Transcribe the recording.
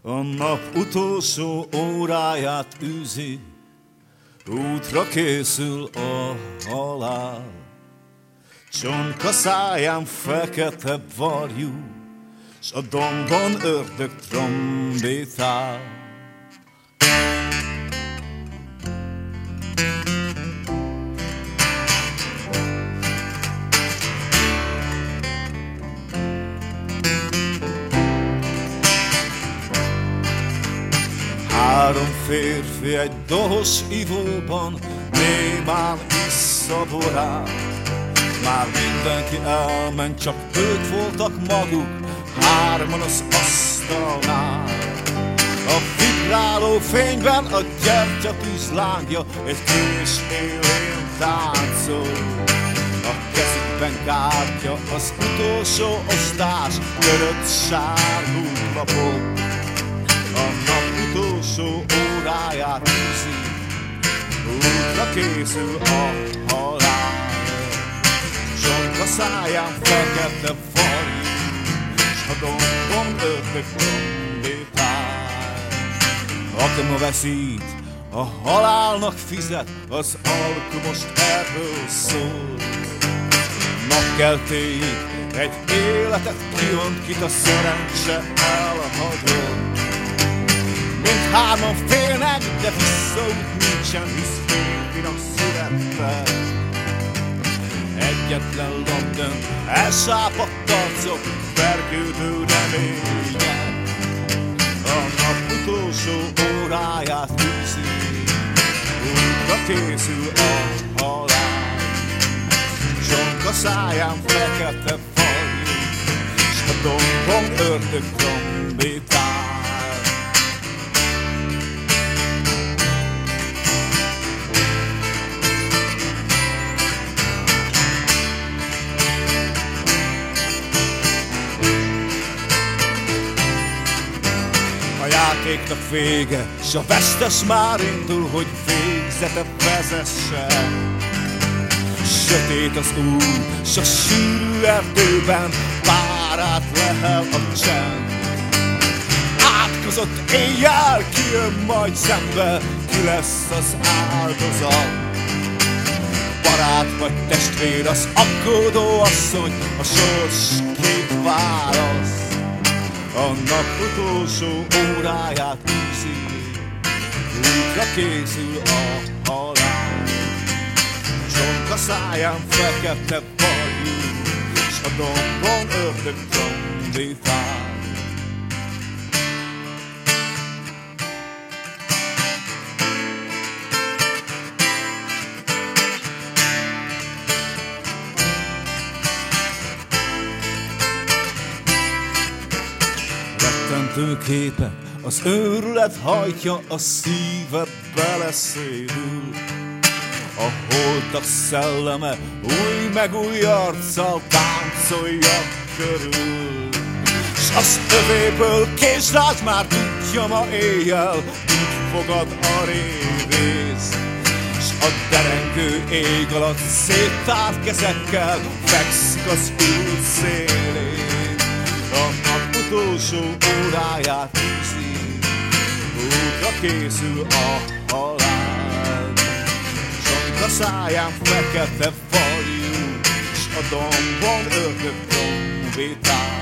A nap utolsó óráját űzi, útra készül a halál. Csonka száján fekete varjú, s a dombon ördög trombétál. Három férfi egy dohos ivóban némán issza borát. Már mindenki elment, csak ők voltak maguk, hárman az asztalnál. A vibráló fényben a gyertyatűz lángja egy kés élén táncol. A kezükben kártya az utolsó osztás, törött sárgú lapok. A nap utolsó óráját űzi, útra készül a halál. Csonka száján fekete varjú, s a dombon ördög trombétál. Aki ma veszít, a halálnak fizet, az alku most erről szól. Napkeltéig egy életet kivont, kit a szerencse elhagyott. Mindhárman félnek, de visszaút nincsen, hisz férfinak születtek. Egyetlen lap dönt, elsápadt arcok, vergődő remények. A nap utolsó óráját űzi, útra készül a halál. Csonka száján fekete varjú, s a dombon ördög trombétál. A játéknak vége, s a vesztes már indul, hogy végzete vezesse. Sötét az út, s a sűrű erdőben párát lehel a csend. Átkozott éjjel kijön majd szembe, ki lesz az áldozat. Barát vagy testvér, az aggódó asszony, a sors két válasz. A nap utolsó óráját űzi, útra készül a halál. Csonka száján fekete varjú, s a dombon ördög trombétál. Rettentő képek, az őrület hajtja, a szíve beleszédül. A holtak szelleme új meg új arccal táncolja körül. S az övéből kézrát már tudja ma éjjel, úgy fogad a révész. S a derengő ég alatt széttárt kezekkel fekszik az út szélén. A nap utolsó óráját űzi, útra készül a halál. Csonka száján fekete varjú, s a dombon ördög trombétál.